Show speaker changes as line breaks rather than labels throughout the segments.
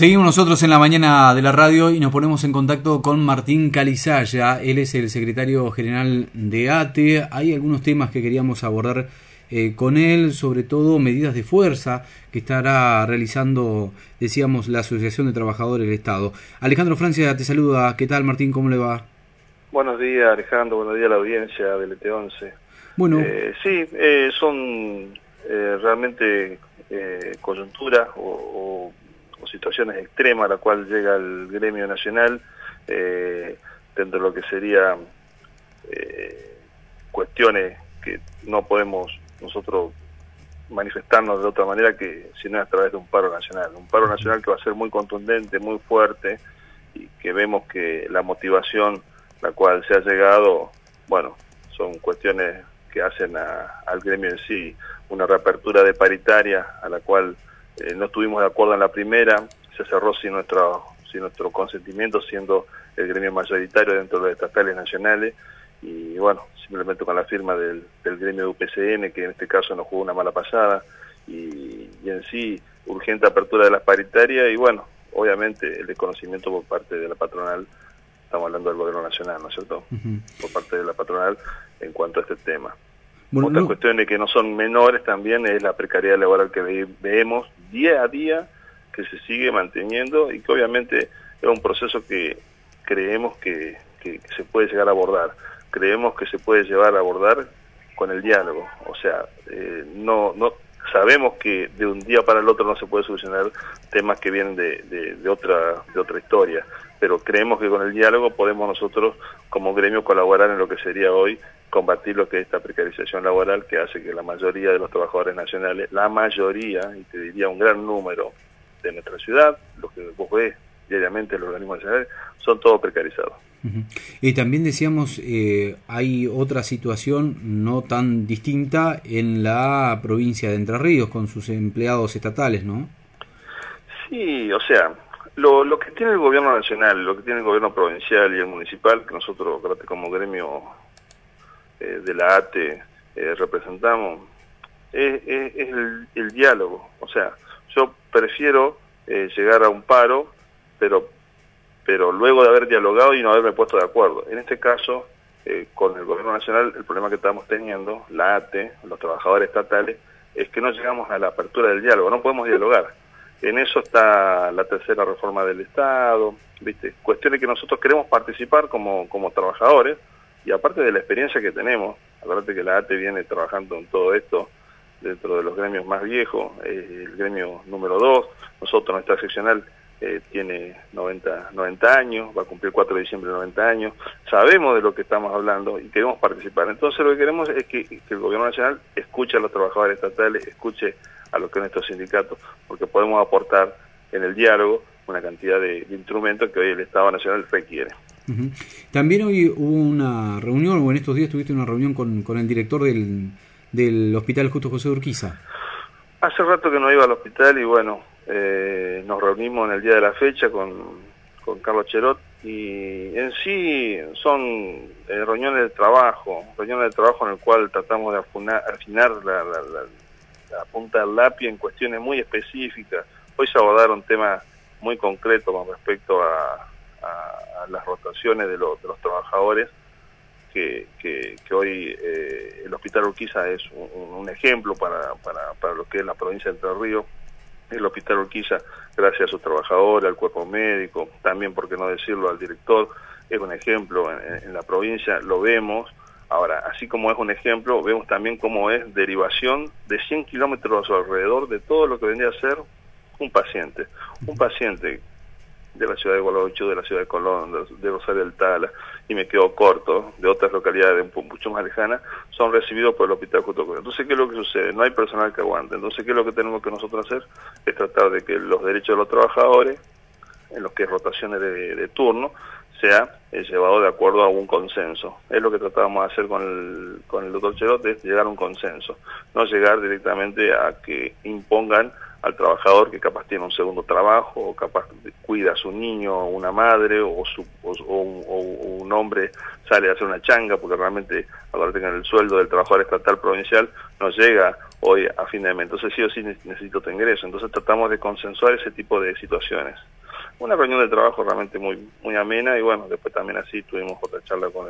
Seguimos nosotros en la mañana de la radio y nos ponemos en contacto con Martín Calizaya. Él es el secretario general de ATE. Hay algunos temas que queríamos abordar con él, sobre todo medidas de fuerza que estará realizando, decíamos, la Asociación de Trabajadores del Estado. Alejandro Francia te saluda. ¿Qué tal, Martín? ¿Cómo le va?
Buenos días, Alejandro. Buenos días a la audiencia del ET11.
Bueno,
Son realmente coyunturas o situaciones extremas a la cual llega el gremio nacional dentro de lo que sería cuestiones que no podemos nosotros manifestarnos de otra manera que si no es a través de un paro nacional que va a ser muy contundente, muy fuerte, y que vemos que la motivación la cual se ha llegado, bueno, son cuestiones que hacen al gremio en sí, una reapertura de paritaria a la cual no estuvimos de acuerdo en la primera, se cerró sin nuestro consentimiento, siendo el gremio mayoritario dentro de los estatales nacionales, y bueno, simplemente con la firma del gremio de UPCN, que en este caso nos jugó una mala pasada, y en sí, urgente apertura de las paritarias, y bueno, obviamente el desconocimiento por parte de la patronal, estamos hablando del gobierno nacional, ¿no es cierto? Por parte de la patronal en cuanto a este tema.
Bueno,
Otras cuestiones que no son menores también es la precariedad laboral que vemos día a día, que se sigue manteniendo y que obviamente es un proceso que creemos que se puede llegar a abordar. Creemos que se puede llevar a abordar con el diálogo. O sea, no sabemos que de un día para el otro no se puede solucionar temas que vienen de otra historia, pero creemos que con el diálogo podemos nosotros como gremio colaborar en lo que sería hoy combatir lo que es esta precarización laboral que hace que la mayoría de los trabajadores nacionales, la mayoría, y te diría un gran número de nuestra ciudad, lo que vos ves diariamente en los organismos nacionales, son todos precarizados.
Y también decíamos, hay otra situación no tan distinta en la provincia de Entre Ríos con sus empleados estatales, ¿no?
Sí, o sea, lo que tiene el gobierno nacional, lo que tiene el gobierno provincial y el municipal, que nosotros como gremio de la ATE representamos, es el diálogo. O sea, yo prefiero llegar a un paro, pero luego de haber dialogado y no haberme puesto de acuerdo. En este caso, con el gobierno nacional, el problema que estamos teniendo, la ATE, los trabajadores estatales, es que no llegamos a la apertura del diálogo, no podemos dialogar. En eso está la tercera reforma del Estado, ¿viste? Cuestiones que nosotros queremos participar como trabajadores, y aparte de la experiencia que tenemos, acuérdate que la ATE viene trabajando en todo esto dentro de los gremios más viejos, el gremio número 2, nosotros, nuestra seccional, tiene 90 años, va a cumplir 4 de diciembre 90 años, sabemos de lo que estamos hablando y queremos participar. Entonces lo que queremos es que el gobierno nacional escuche a los trabajadores estatales, escuche a lo que es nuestro sindicato, porque podemos aportar en el diálogo una cantidad de instrumentos que hoy el Estado Nacional requiere.
También hoy hubo una reunión, o en estos días tuviste una reunión con el director del Hospital Justo José de Urquiza.
Hace rato que no iba al hospital y bueno, nos reunimos en el día de la fecha con Carlos Cherot, y en sí son reuniones de trabajo en el cual tratamos de afinar la punta del lápiz en cuestiones muy específicas. Hoy se abordaron temas muy concretos con respecto a las rotaciones de los trabajadores, que hoy el Hospital Urquiza es un ejemplo para lo que es la provincia de Entre Ríos. El Hospital Urquiza, gracias a sus trabajadores, al cuerpo médico, también, por qué no decirlo, al director, es un ejemplo en la provincia, lo vemos. Ahora, así como es un ejemplo, vemos también cómo es derivación de 100 kilómetros alrededor de todo lo que vendría a ser un paciente de la ciudad de Gualeguaychú, de la ciudad de Colón, de Rosario del Tala, y me quedo corto, de otras localidades mucho más lejanas, son recibidos por el Hospital Justo José. Entonces, ¿qué es lo que sucede? No hay personal que aguante. Entonces, ¿qué es lo que tenemos que nosotros hacer? Es tratar de que los derechos de los trabajadores, en lo que es rotaciones de turno, sea llevado de acuerdo a un consenso. Es lo que tratábamos de hacer con el doctor Cherot, es llegar a un consenso, no llegar directamente a que impongan al trabajador que capaz tiene un segundo trabajo, o capaz cuida a su niño, o una madre, o un hombre sale a hacer una changa, porque realmente, acuérdate que en el sueldo del trabajador estatal provincial no llega hoy a fin de mes, entonces sí o sí necesito tu ingreso. Entonces tratamos de consensuar ese tipo de situaciones. Una reunión de trabajo realmente muy amena, y bueno, después también así tuvimos otra charla con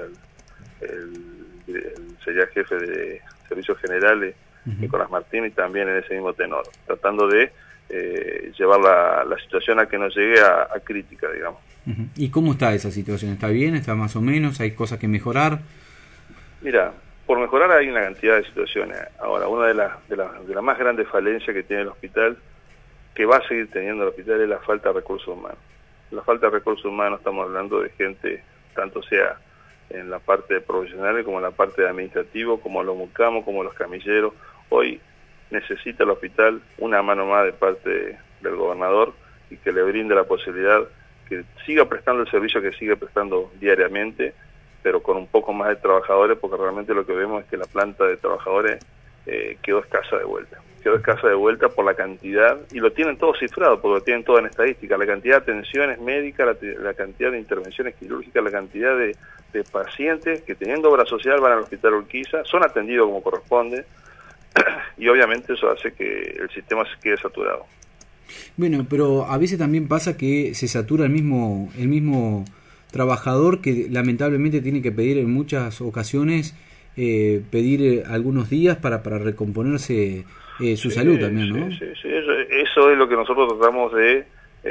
sería jefe de Servicios Generales, Nicolás Martín, y también en ese mismo tenor, tratando de llevar la situación a que no llegue a crítica, digamos.
¿Y cómo está esa situación? ¿Está bien? ¿Está más o menos? ¿Hay cosas que mejorar?
Mira, por mejorar hay una cantidad de situaciones. Ahora, una de las más grandes falencias que tiene el hospital, que va a seguir teniendo el hospital, es la falta de recursos humanos. La falta de recursos humanos, estamos hablando de gente, tanto sea en la parte de profesionales como en la parte de administrativo, como los mucamos, como los camilleros. Hoy necesita el hospital una mano más de parte del gobernador, y que le brinde la posibilidad que siga prestando el servicio que sigue prestando diariamente, pero con un poco más de trabajadores, porque realmente lo que vemos es que la planta de trabajadores quedó escasa de vuelta. Quedó escasa de vuelta por la cantidad, y lo tienen todo cifrado, porque lo tienen todo en estadística, la cantidad de atenciones médicas, la cantidad de intervenciones quirúrgicas, la cantidad de pacientes que teniendo obra social van al hospital Urquiza, son atendidos como corresponde, y obviamente eso hace que el sistema se quede saturado.
Bueno, pero a veces también pasa que se satura el mismo trabajador, que lamentablemente tiene que pedir en muchas ocasiones pedir algunos días para recomponerse su salud también, ¿no?
Sí, eso es lo que nosotros tratamos de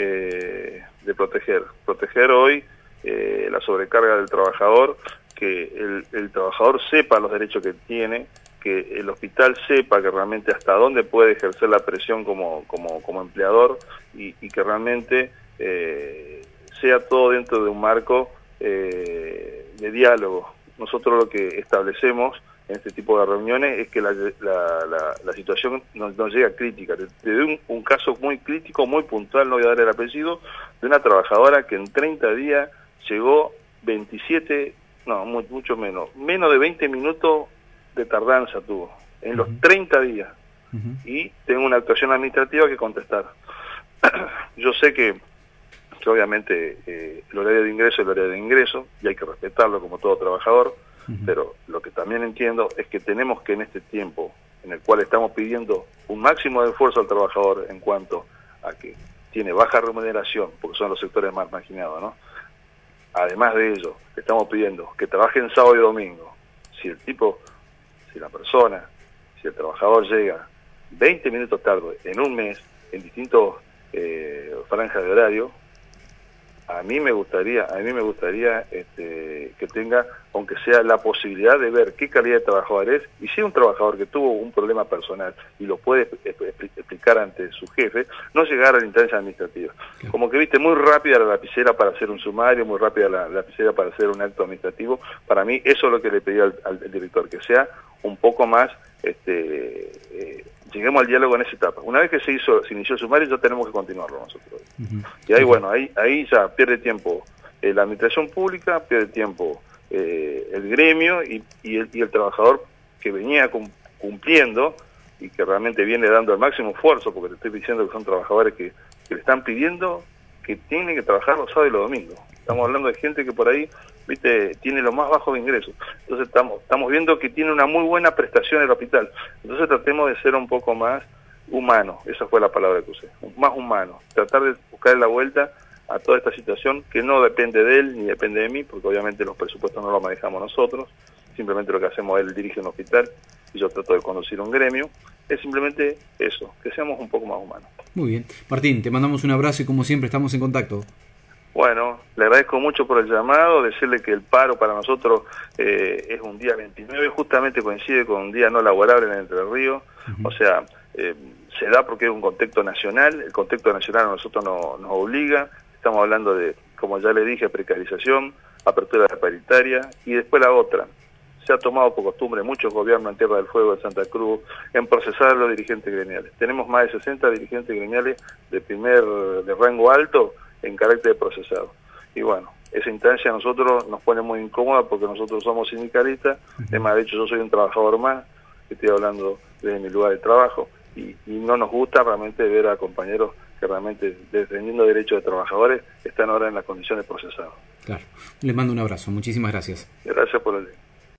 proteger. Proteger hoy la sobrecarga del trabajador, que el trabajador sepa los derechos que tiene, que el hospital sepa que realmente hasta dónde puede ejercer la presión como empleador, y que realmente sea todo dentro de un marco de diálogo. Nosotros lo que establecemos en este tipo de reuniones es que la situación no llega a crítica. Te doy un caso muy crítico, muy puntual, no voy a dar el apellido, de una trabajadora que en 30 días llegó 27, no, mucho menos de 20 minutos de tardanza tuvo, en los 30 días, y tengo una actuación administrativa que contestar. Yo sé que obviamente el horario de ingreso es el horario de ingreso, y hay que respetarlo como todo trabajador, pero lo que también entiendo es que tenemos que, en este tiempo en el cual estamos pidiendo un máximo de esfuerzo al trabajador en cuanto a que tiene baja remuneración, porque son los sectores más marginados, ¿no? Además de ello, estamos pidiendo que trabajen sábado y domingo. Si el trabajador llega 20 minutos tarde en un mes, en distintos franjas de horario, a mí me gustaría que tenga, aunque sea, la posibilidad de ver qué calidad de trabajador es, y si es un trabajador que tuvo un problema personal y lo puede explicar ante su jefe, no llegar a la instancia administrativa. Como que viste, muy rápida la lapicera para hacer un sumario, muy rápida la lapicera para hacer un acto administrativo. Para mí eso es lo que le pedí al director, que sea un poco más, lleguemos al diálogo en esa etapa. Una vez que se inició el sumario, ya tenemos que continuarlo nosotros. Y ahí, bueno, ahí ya pierde tiempo la administración pública, pierde tiempo el gremio y el trabajador que venía cumpliendo, y que realmente viene dando el máximo esfuerzo, porque te estoy diciendo que son trabajadores que le están pidiendo que tienen que trabajar los sábados y los domingos. Estamos hablando de gente que por ahí, viste, tiene los más bajos de ingresos. Entonces estamos viendo que tiene una muy buena prestación el hospital. Entonces tratemos de ser un poco más humanos, esa fue la palabra que usé, más humanos, tratar de buscar la vuelta a toda esta situación que no depende de él ni depende de mí, porque obviamente los presupuestos no los manejamos nosotros, simplemente lo que hacemos es él dirige un hospital y yo trato de conducir un gremio. Es simplemente eso, que seamos un poco más humanos.
Muy bien. Martín, te mandamos un abrazo y como siempre estamos en contacto.
Bueno, le agradezco mucho por el llamado, decirle que el paro para nosotros es un día 29, justamente coincide con un día no laborable en Entre Ríos, o sea, se da porque es un contexto nacional, el contexto nacional a nosotros nos obliga, estamos hablando de, como ya le dije, precarización, apertura paritaria, y después la otra. Se ha tomado por costumbre muchos gobiernos en Tierra del Fuego, de Santa Cruz, en procesar a los dirigentes gremiales. Tenemos más de 60 dirigentes gremiales de rango alto en carácter de procesado. Y bueno, esa instancia a nosotros nos pone muy incómoda porque nosotros somos sindicalistas. Además, de hecho, yo soy un trabajador más, estoy hablando desde mi lugar de trabajo, y no nos gusta realmente ver a compañeros que realmente, defendiendo derechos de trabajadores, están ahora en las condiciones de procesados.
Claro. Les mando un abrazo. Muchísimas gracias.
Gracias por el...